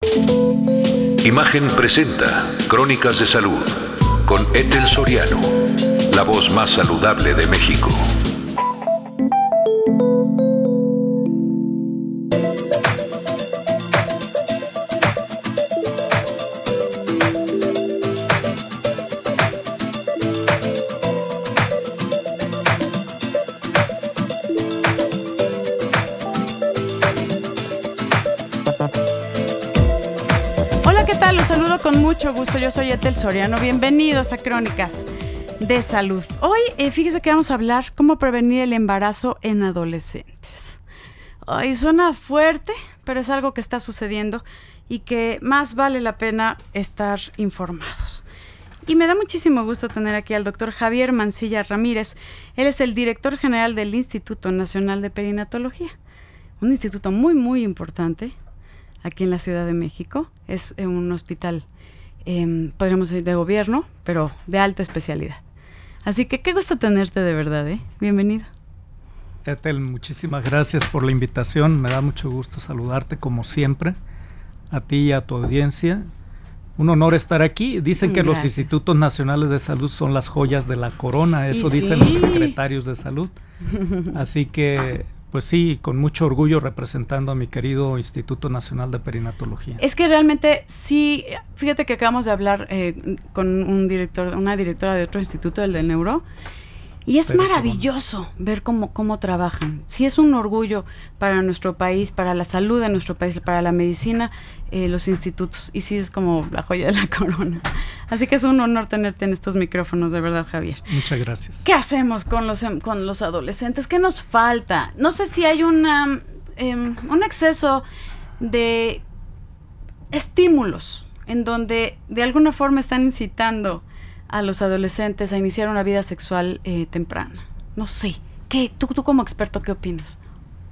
Imagen presenta Crónicas de Salud con Ethel Soriano, la voz más saludable de México. Los saludo con mucho gusto, yo soy Ethel Soriano, bienvenidos a Crónicas de Salud. Hoy, fíjese que vamos a hablar cómo prevenir el embarazo en adolescentes. Ay, suena fuerte, pero es algo que está sucediendo y que más vale la pena estar informados. Y me da muchísimo gusto tener aquí al doctor Javier Mancilla Ramírez. Él es el director general del Instituto Nacional de Perinatología, un instituto muy importante aquí en la Ciudad de México. Es un hospital, podríamos decir, de gobierno, pero de alta especialidad. Así que qué gusto tenerte de verdad, Bienvenido. Ethel, muchísimas gracias por la invitación. Me da mucho gusto saludarte como siempre, a ti y a tu audiencia. Un honor estar aquí. Dicen que los institutos nacionales de salud son las joyas de la corona, eso dicen los secretarios de salud. Así que pues sí, con mucho orgullo representando a mi querido Instituto Nacional de Perinatología. Es que realmente sí, fíjate que acabamos de hablar con una directora de otro instituto, el del Neuro, y es maravilloso ver cómo trabajan. Sí, es un orgullo para nuestro país, para la salud de nuestro país, para la medicina, los institutos, y sí es como la joya de la corona. Así que es un honor tenerte en estos micrófonos, de verdad, Javier. Muchas gracias. ¿Qué hacemos con los adolescentes? ¿Qué nos falta? No sé si hay un exceso de estímulos en donde de alguna forma están incitando a los adolescentes a iniciar una vida sexual temprana. No sé, ¿tú como experto qué opinas?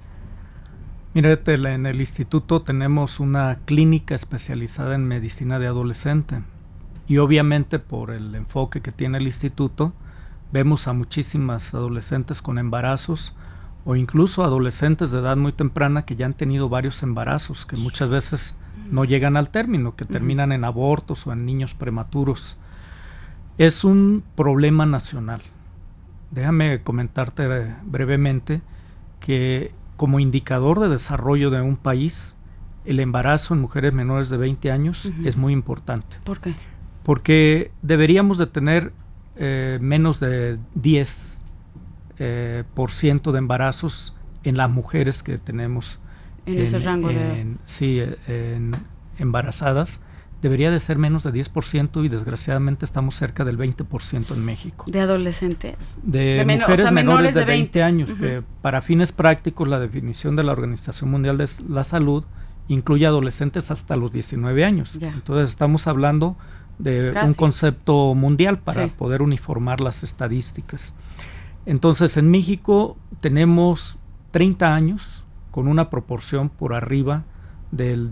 Mira, en el instituto tenemos una clínica especializada en medicina de adolescente y obviamente por el enfoque que tiene el instituto vemos a muchísimas adolescentes con embarazos o incluso adolescentes de edad muy temprana que ya han tenido varios embarazos que muchas veces no llegan al término, que terminan en abortos o en niños prematuros. Es un problema nacional. Déjame comentarte brevemente que como indicador de desarrollo de un país, el embarazo en mujeres menores de 20 años es muy importante. ¿Por qué? Porque deberíamos de tener menos de 10% de embarazos en las mujeres que tenemos en ese rango embarazadas. Debería de ser menos de 10% y desgraciadamente estamos cerca del 20% en México. ¿De adolescentes? De mujeres menores de 20 años, que para fines prácticos la definición de la Organización Mundial de la Salud incluye adolescentes hasta los 19 años. Ya. Entonces estamos hablando de un concepto mundial para poder uniformar las estadísticas. Entonces en México tenemos 30 años con una proporción por arriba del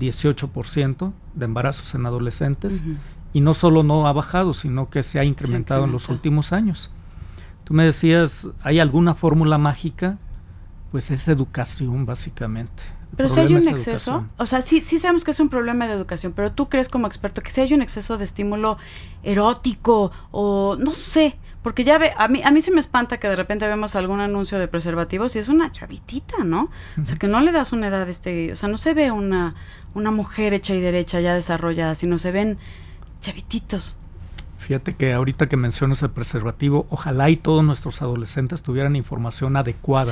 18% de embarazos en adolescentes y no solo no ha bajado, sino que se ha incrementado en los últimos años. Tú me decías, ¿hay alguna fórmula mágica? Pues es educación básicamente. Pero si hay un exceso, o sea, sí sabemos que es un problema de educación, pero tú crees como experto que si hay un exceso de estímulo erótico o no sé, porque ya a mí se me espanta que de repente vemos algún anuncio de preservativos y es una chavitita, ¿no? O sea, que no le das una edad, o sea, no se ve una mujer hecha y derecha ya desarrollada, sino se ven chavititos. Fíjate que ahorita que mencionas el preservativo, ojalá y todos nuestros adolescentes tuvieran información adecuada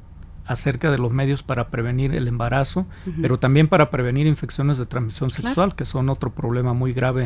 acerca de los medios para prevenir el embarazo, pero también para prevenir infecciones de transmisión sexual, que son otro problema muy grave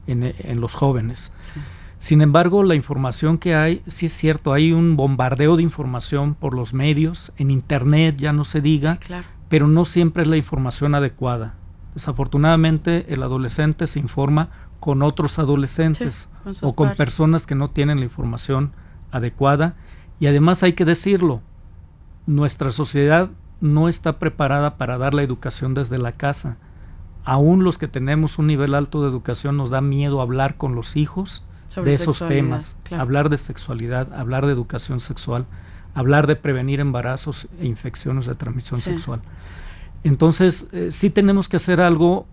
en los jóvenes. Sí. Sin embargo, la información que hay, sí es cierto, hay un bombardeo de información por los medios, en internet ya no se diga, pero no siempre es la información adecuada. Desafortunadamente, el adolescente se informa con otros adolescentes o con personas que no tienen la información adecuada. Y además hay que decirlo, nuestra sociedad no está preparada para dar la educación desde la casa. Aún los que tenemos un nivel alto de educación nos da miedo hablar con los hijos de esos temas, hablar de sexualidad, hablar de educación sexual, hablar de prevenir embarazos e infecciones de transmisión sexual. Entonces, sí tenemos que hacer algo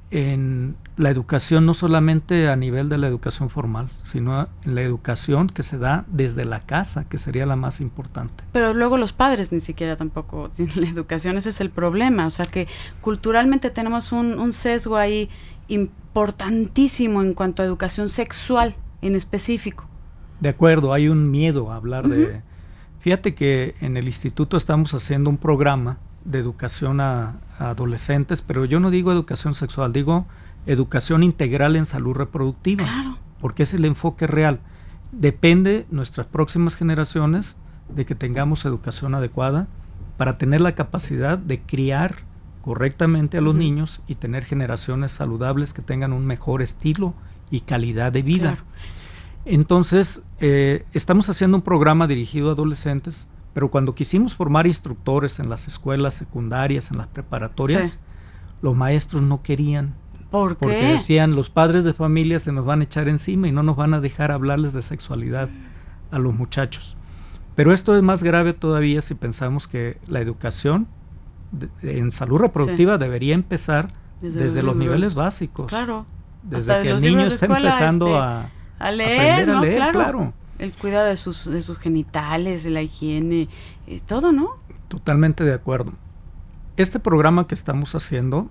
en la educación, no solamente a nivel de la educación formal, sino en la educación que se da desde la casa, que sería la más importante. Pero luego los padres ni siquiera tampoco tienen la educación, ese es el problema, o sea que culturalmente tenemos un sesgo ahí importantísimo en cuanto a educación sexual en específico. De acuerdo, hay un miedo a hablar de... Fíjate que en el instituto estamos haciendo un programa de educación a adolescentes, pero yo no digo educación sexual, digo educación integral en salud reproductiva. Claro. Porque es el enfoque real. Depende nuestras próximas generaciones de que tengamos educación adecuada para tener la capacidad de criar correctamente a los niños y tener generaciones saludables que tengan un mejor estilo y calidad de vida. Claro. Entonces, estamos haciendo un programa dirigido a adolescentes, pero cuando quisimos formar instructores en las escuelas secundarias, en las preparatorias, los maestros no querían. ¿Por qué? Porque decían, los padres de familia se nos van a echar encima y no nos van a dejar hablarles de sexualidad a los muchachos. Pero esto es más grave todavía si pensamos que la educación en salud reproductiva debería empezar desde los niveles básicos. Claro. Desde que el niño está empezando a leer, ¿no? A leer, claro. El cuidado de sus genitales, de la higiene, es todo, ¿no? Totalmente de acuerdo. Este programa que estamos haciendo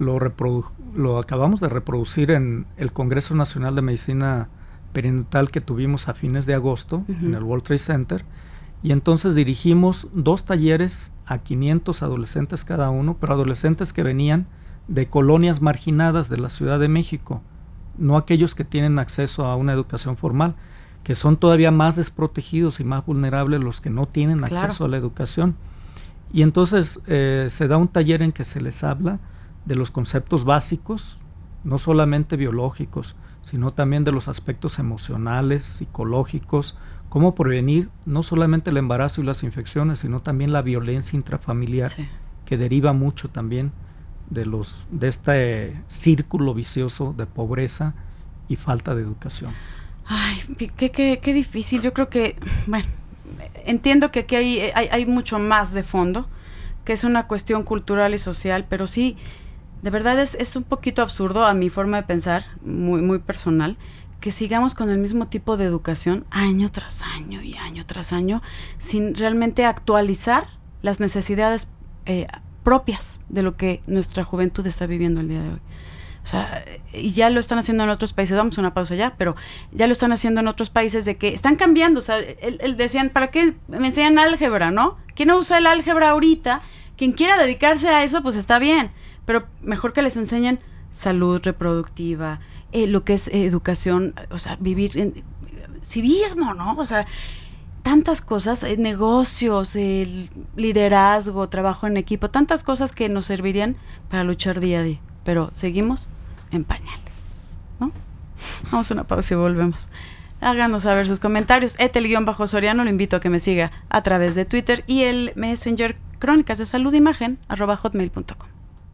lo acabamos de reproducir en el Congreso Nacional de Medicina Perinatal que tuvimos a fines de agosto en el World Trade Center, y entonces dirigimos 2 talleres a 500 adolescentes cada uno, pero adolescentes que venían de colonias marginadas de la Ciudad de México, no aquellos que tienen acceso a una educación formal, que son todavía más desprotegidos y más vulnerables los que no tienen acceso a la educación. Y entonces se da un taller en que se les habla de los conceptos básicos, no solamente biológicos, sino también de los aspectos emocionales, psicológicos, cómo prevenir no solamente el embarazo y las infecciones, sino también la violencia intrafamiliar, que deriva mucho también de este círculo vicioso de pobreza y falta de educación. Ay, qué difícil. Yo creo que, bueno, entiendo que aquí hay mucho más de fondo, que es una cuestión cultural y social, pero sí, de verdad es un poquito absurdo a mi forma de pensar, muy, muy personal, que sigamos con el mismo tipo de educación año tras año y año tras año, sin realmente actualizar las necesidades propias de lo que nuestra juventud está viviendo el día de hoy. O sea, y ya lo están haciendo en otros países, vamos a una pausa ya, pero ya lo están haciendo en otros países de que están cambiando. O sea, decían, ¿para qué me enseñan álgebra, no? ¿Quién no usa el álgebra ahorita? Quien quiera dedicarse a eso, pues está bien, pero mejor que les enseñen salud reproductiva, lo que es educación, o sea, vivir en civismo, ¿no? O sea, tantas cosas, negocios, liderazgo, trabajo en equipo, tantas cosas que nos servirían para luchar día a día. Pero seguimos en pañales, ¿no? Vamos a una pausa y volvemos. Háganos saber sus comentarios. Ethel_Soriano, lo invito a que me siga a través de Twitter y el Messenger Crónicas de Salud Imagen @hotmail.com.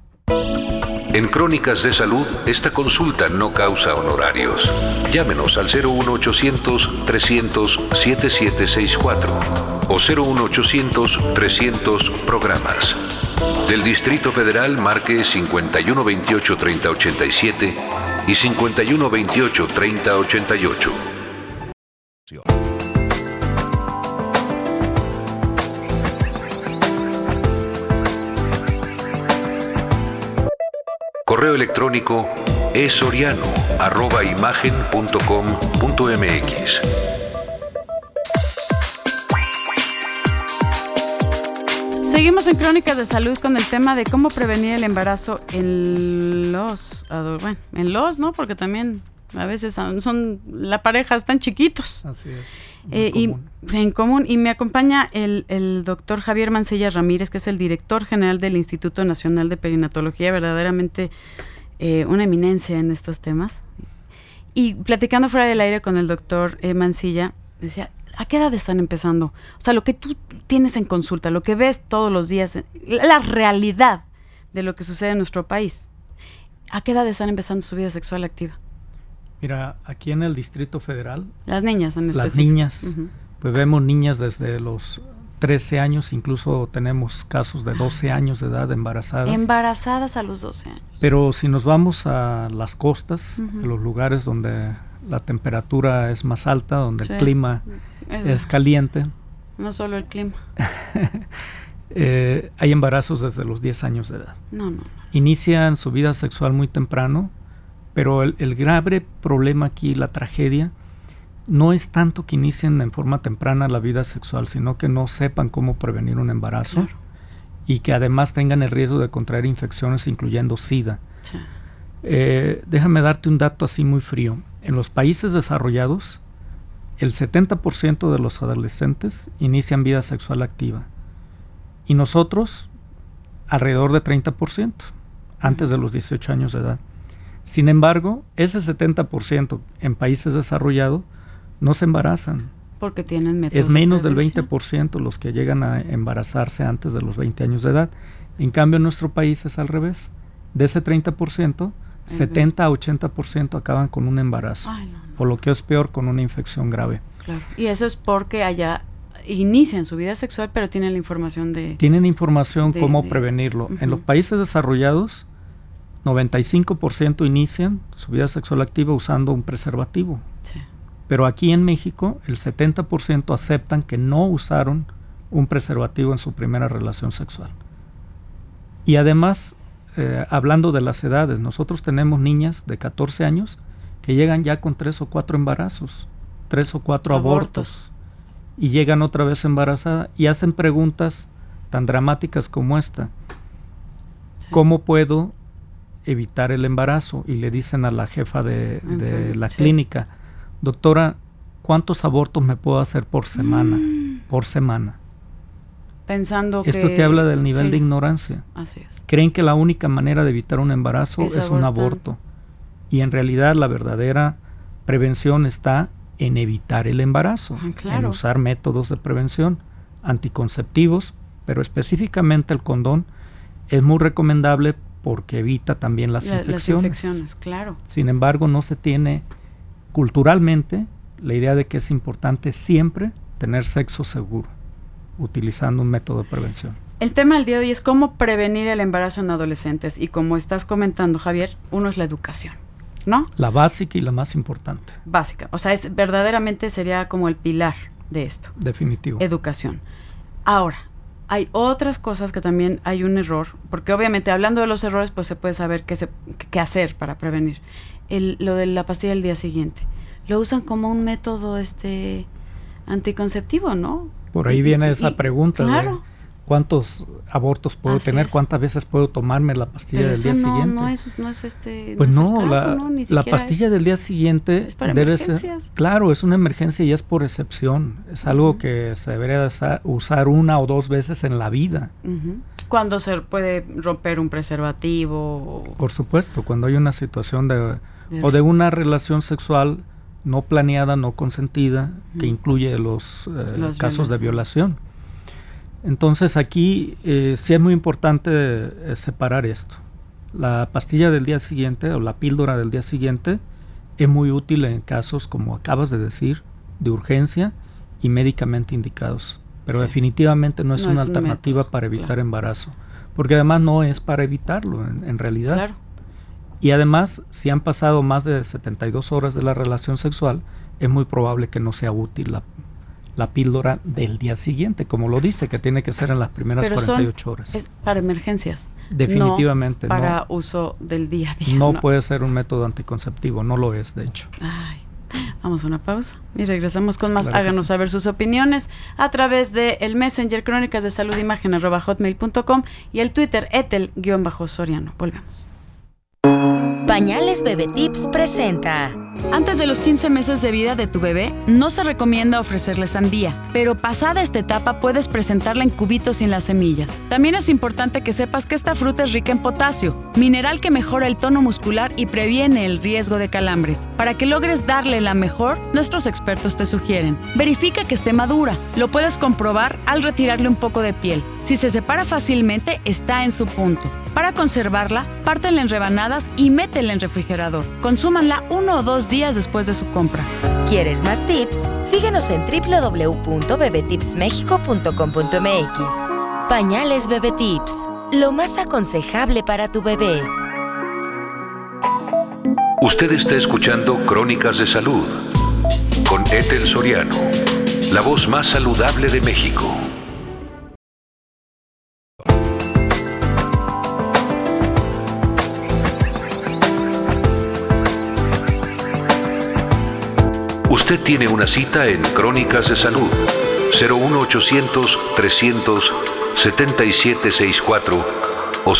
En Crónicas de Salud, esta consulta no causa honorarios. Llámenos al 01800-300-7764 o 01800-300 Del Distrito Federal, marque 5128-3087 y 5128-3088. Correo electrónico esoriano@imagen.com.mx. Seguimos en Crónicas de Salud con el tema de cómo prevenir el embarazo en los ¿no? Porque también a veces la pareja están chiquitos. Así es. En común. Y me acompaña el doctor Javier Mancilla Ramírez, que es el director general del Instituto Nacional de Perinatología, verdaderamente una eminencia en estos temas. Y platicando fuera del aire con el doctor Mancilla, decía, ¿a qué edad están empezando? O sea, lo que tú tienes en consulta, lo que ves todos los días, la realidad de lo que sucede en nuestro país. ¿A qué edad están empezando su vida sexual activa? Mira, aquí en el Distrito Federal, las niñas en específico. Las niñas, pues vemos niñas desde los 13 años, incluso tenemos casos de 12 años de edad embarazadas. Embarazadas a los 12 años. Pero si nos vamos a las costas, a los lugares donde la temperatura es más alta, donde el clima es caliente. No solo el clima. Hay embarazos desde los 10 años de edad. No. Inician su vida sexual muy temprano, pero el grave problema aquí, la tragedia, no es tanto que inicien en forma temprana la vida sexual, sino que no sepan cómo prevenir un embarazo, claro, y que además tengan el riesgo de contraer infecciones, incluyendo SIDA. Sí. Déjame darte un dato así muy frío. En los países desarrollados, el 70% de los adolescentes inician vida sexual activa. Y nosotros, alrededor de 30%, antes de los 18 años de edad. Sin embargo, ese 70% en países desarrollados no se embarazan. Porque tienen métodos. Es menos del 20% los que llegan a embarazarse antes de los 20 años de edad. En cambio, en nuestro país es al revés. De ese 30%, 70 a 80% acaban con un embarazo. Ay, no. O lo que es peor, con una infección grave. Claro. Y eso es porque allá inician su vida sexual, pero tienen la información de... Tienen información cómo prevenirlo. En los países desarrollados, 95% inician su vida sexual activa usando un preservativo. Sí. Pero aquí en México, el 70% aceptan que no usaron un preservativo en su primera relación sexual. Y además, hablando de las edades, nosotros tenemos niñas de 14 años que llegan ya con 3 o 4 embarazos, 3 o 4 abortos, y llegan otra vez embarazadas y hacen preguntas tan dramáticas como esta. Sí. ¿Cómo puedo evitar el embarazo? Y le dicen a la jefa de la clínica: doctora, ¿cuántos abortos me puedo hacer por semana? Por semana. Pensando Esto te habla del nivel de ignorancia. Así es. Creen que la única manera de evitar un embarazo es un aborto. Y en realidad la verdadera prevención está en evitar el embarazo, claro, en usar métodos de prevención anticonceptivos, pero específicamente el condón es muy recomendable porque evita también las infecciones. Las infecciones, claro. Sin embargo, no se tiene culturalmente la idea de que es importante siempre tener sexo seguro, utilizando un método de prevención. El tema del día de hoy es cómo prevenir el embarazo en adolescentes, y como estás comentando, Javier, uno es la educación, ¿no? La básica y la más importante. Básica, o sea, verdaderamente sería como el pilar de esto. Definitivo. Educación. Ahora, hay otras cosas que también hay un error, porque obviamente hablando de los errores, pues se puede saber qué hacer para prevenir. Lo de la pastilla del día siguiente, lo usan como un método anticonceptivo, ¿no? Por ahí viene esa pregunta, claro, de ¿cuántos abortos puedo tener? ¿Cuántas veces puedo tomarme la pastilla del día siguiente? Pues no, la pastilla del día siguiente debe ser, claro, es una emergencia y es por excepción. Es algo que se debería usar 1 o 2 veces en la vida. ¿Cuándo se puede romper un preservativo? Por supuesto, cuando hay una situación de una relación sexual no planeada, no consentida, que incluye los casos de violación. Entonces aquí sí es muy importante separar esto. La pastilla del día siguiente o la píldora del día siguiente es muy útil en casos, como acabas de decir, de urgencia y médicamente indicados. Pero definitivamente no es una alternativa para evitar embarazo. Porque además no es para evitarlo en realidad. Claro. Y además, si han pasado más de 72 horas de la relación sexual, es muy probable que no sea útil la píldora del día siguiente, como lo dice, que tiene que ser en las primeras 48 horas. Es para emergencias. Definitivamente. No para uso del día a día. No puede ser un método anticonceptivo, no lo es, de hecho. Ay, vamos a una pausa y regresamos con más. Claro, háganos saber sus opiniones a través de el Messenger Crónicas de Salud Imagen @hotmail.com y el Twitter @Soriano. Volvemos. Pañales Bebé Tips presenta. Antes de los 15 meses de vida de tu bebé, no se recomienda ofrecerle sandía, pero pasada esta etapa puedes presentarla en cubitos sin las semillas. También es importante que sepas que esta fruta es rica en potasio, mineral que mejora el tono muscular y previene el riesgo de calambres. Para que logres darle la mejor, nuestros expertos te sugieren: verifica que esté madura. Lo puedes comprobar al retirarle un poco de piel. Si se separa fácilmente, está en su punto. Para conservarla, pártela en rebanadas y métela en refrigerador. Consúmanla 1 o 2 2 días después de su compra. ¿Quieres más tips? Síguenos en www.bebetipsmexico.com.mx. Pañales Bebetips, lo más aconsejable para tu bebé. Usted está escuchando Crónicas de Salud con Ethel Soriano, la voz más saludable de México. Usted tiene una cita en Crónicas de Salud, 01800-300-7764 o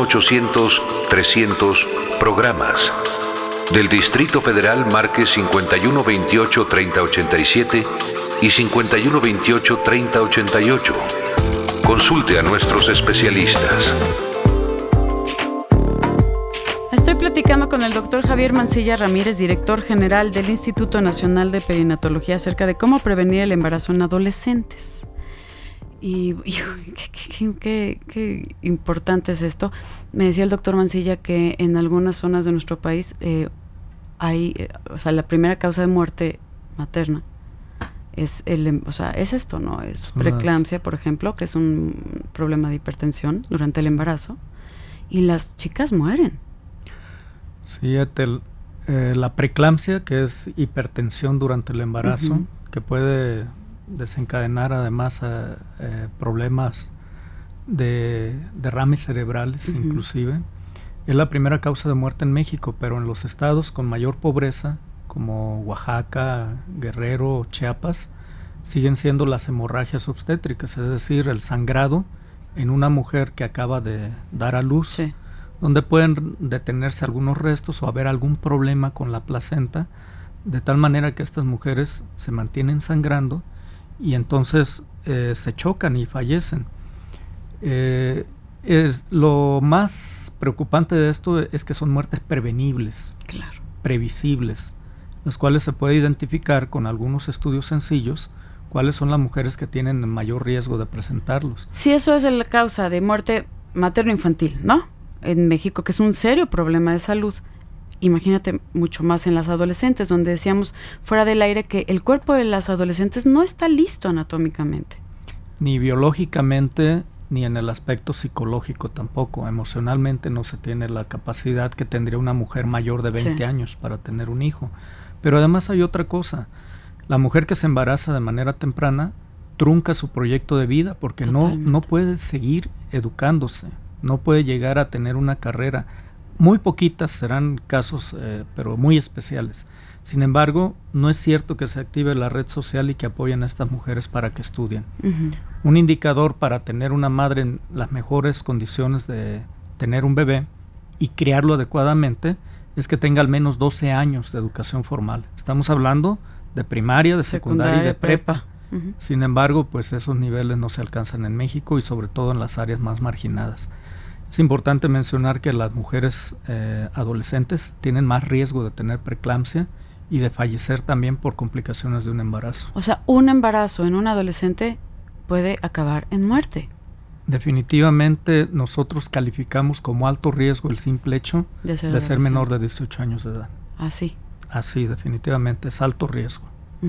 01800-300-programas. Del Distrito Federal marque 5128-3087 y 5128-3088. Consulte a nuestros especialistas. Estoy platicando con el doctor Javier Mancilla Ramírez, director general del Instituto Nacional de Perinatología, acerca de cómo prevenir el embarazo en adolescentes. Y qué importante es esto. Me decía el doctor Mancilla que en algunas zonas de nuestro país la primera causa de muerte materna es es esto, ¿no? Es preeclampsia, por ejemplo, que es un problema de hipertensión durante el embarazo, y las chicas mueren. Sí, la preeclampsia, que es hipertensión durante el embarazo, que puede desencadenar además problemas de derrames cerebrales, inclusive. Es la primera causa de muerte en México, pero en los estados con mayor pobreza, como Oaxaca, Guerrero, Chiapas, siguen siendo las hemorragias obstétricas, es decir, el sangrado en una mujer que acaba de dar a luz, sí, donde pueden detenerse algunos restos o haber algún problema con la placenta, de tal manera que estas mujeres se mantienen sangrando y entonces se chocan y fallecen. Lo más preocupante de esto es que son muertes prevenibles, claro, previsibles, las cuales se puede identificar con algunos estudios sencillos cuáles son las mujeres que tienen mayor riesgo de presentarlos. Sí, eso es la causa de muerte materno-infantil, ¿no? En México, que es un serio problema de salud. Imagínate mucho más en las adolescentes, donde decíamos fuera del aire que el cuerpo de las adolescentes no está listo anatómicamente. Ni biológicamente, ni en el aspecto psicológico tampoco. Emocionalmente no se tiene la capacidad que tendría una mujer mayor de 20 años para tener un hijo. Pero además hay otra cosa. La mujer que se embaraza de manera temprana trunca su proyecto de vida porque no puede seguir educándose, no puede llegar a tener una carrera. Muy poquitas serán casos, pero muy especiales. Sin embargo, no es cierto que se active la red social y que apoyen a estas mujeres para que estudien. Un indicador para tener una madre en las mejores condiciones de tener un bebé y criarlo adecuadamente es que tenga al menos 12 años de educación formal. Estamos hablando de primaria, de secundaria y de prepa. Sin embargo, pues esos niveles no se alcanzan en México y sobre todo en las áreas más marginadas. Es importante mencionar que las mujeres adolescentes tienen más riesgo de tener preeclampsia y de fallecer también por complicaciones de un embarazo. O sea, un embarazo en un adolescente puede acabar en muerte. Definitivamente nosotros calificamos como alto riesgo el simple hecho de ser menor de 18 años de edad. Así. Así, definitivamente, es alto riesgo.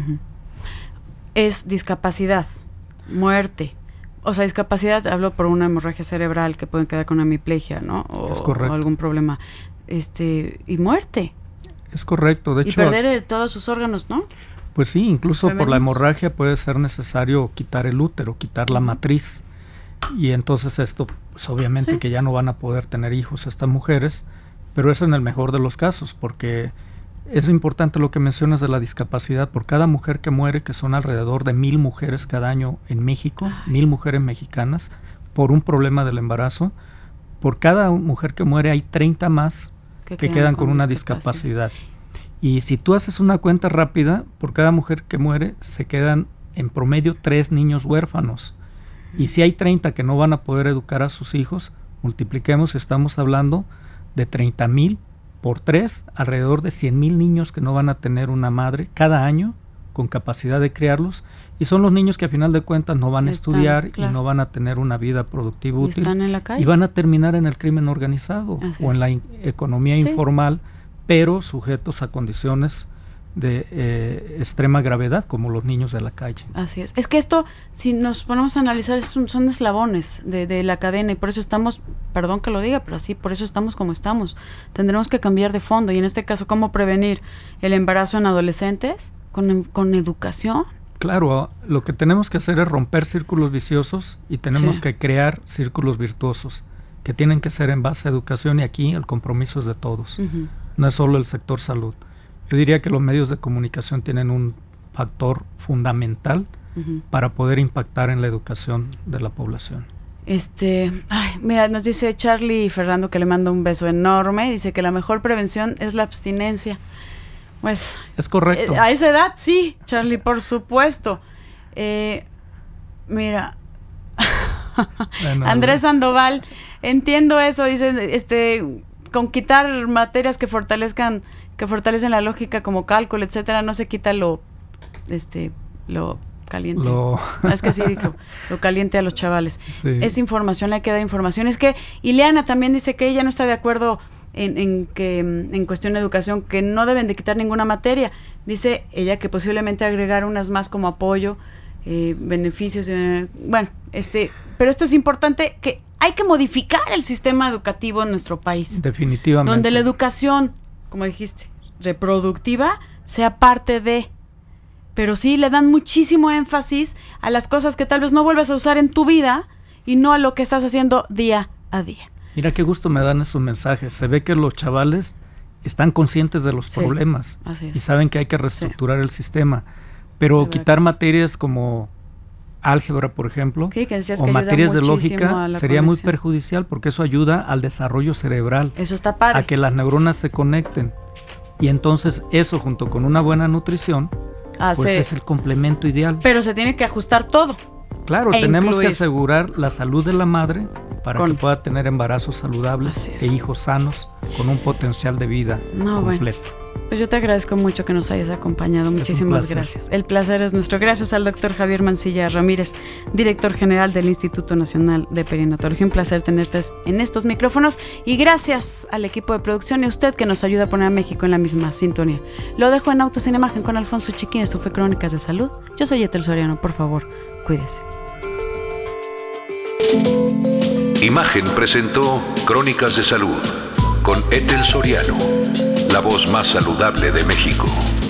Es discapacidad, muerte. O sea, discapacidad, hablo por una hemorragia cerebral que pueden quedar con hemiplegia, ¿no? Es correcto. O algún problema. Y muerte. Es correcto. De hecho, perder todos sus órganos, ¿no? Pues sí, incluso por la hemorragia puede ser necesario quitar el útero, quitar la matriz. Y entonces esto, pues obviamente que ya no van a poder tener hijos estas mujeres, pero es en el mejor de los casos, porque es importante lo que mencionas de la discapacidad. Por cada mujer que muere, que son alrededor de 1,000 mujeres cada año en México, 1,000 mujeres mexicanas, por un problema del embarazo, por cada mujer que muere hay 30 más que quedan con una discapacidad. Y si tú haces una cuenta rápida, por cada mujer que muere se quedan en promedio 3 niños huérfanos. Y si hay 30 que no van a poder educar a sus hijos, multipliquemos, estamos hablando de 30,000 por 3, alrededor de 100,000 niños que no van a tener una madre cada año con capacidad de criarlos, y son los niños que a final de cuentas no van a estudiar, claro, y no van a tener una vida productiva útil, están en la calle, y van a terminar en el crimen organizado o en la economía informal, pero sujetos a condiciones extrema gravedad, como los niños de la calle. Así es. Es que esto, si nos ponemos a analizar, son eslabones de la cadena, y por eso estamos, perdón que lo diga, pero así, por eso estamos como estamos. Tendremos que cambiar de fondo, y en este caso, ¿cómo prevenir el embarazo en adolescentes? Con educación. Claro, lo que tenemos que hacer es romper círculos viciosos y tenemos que crear círculos virtuosos, que tienen que ser en base a educación, y aquí el compromiso es de todos. No es solo el sector salud. Yo diría que los medios de comunicación tienen un factor fundamental para poder impactar en la educación de la población. Mira, nos dice Charlie Ferrando, que le manda un beso enorme, dice que la mejor prevención es la abstinencia. Pues es correcto. A esa edad sí, Charlie, por supuesto. Mira, Andrés Sandoval, entiendo eso, dice, con quitar materias que fortalecen la lógica, como cálculo, etcétera, no se quita lo caliente. Es que sí dijo, lo caliente a los chavales. Sí. Es información, hay que dar información. Es que Ileana también dice que ella no está de acuerdo en cuestión de educación, que no deben de quitar ninguna materia. Dice ella que posiblemente agregar unas más como apoyo, beneficios, pero esto es importante, que hay que modificar el sistema educativo en nuestro país. Definitivamente. Donde la educación, como dijiste, reproductiva, sea parte de, pero sí le dan muchísimo énfasis a las cosas que tal vez no vuelves a usar en tu vida y no a lo que estás haciendo día a día. Mira qué gusto me dan esos mensajes. Se ve que los chavales están conscientes de los problemas y saben que hay que reestructurar el sistema, pero quitar materias como álgebra, por ejemplo, o materias de lógica sería muy perjudicial, porque eso ayuda al desarrollo cerebral. Eso está padre. A que las neuronas se conecten. Y entonces eso, junto con una buena nutrición, pues es el complemento ideal. Pero se tiene que ajustar todo. Claro, tenemos que asegurar la salud de la madre para que pueda tener embarazos saludables e hijos sanos con un potencial de vida completo. Bueno. Pues yo te agradezco mucho que nos hayas acompañado. Muchísimas gracias. El placer es nuestro. Gracias al doctor Javier Mancilla Ramírez, director general del Instituto Nacional de Perinatología. Un placer tenerte en estos micrófonos, y gracias al equipo de producción y a usted que nos ayuda a poner a México en la misma sintonía. Lo dejo en Autos sin Imagen con Alfonso Chiquín. Esto fue Crónicas de Salud. Yo soy Ethel Soriano. Por favor, cuídese. Imagen presentó Crónicas de Salud con Ethel Soriano, la voz más saludable de México.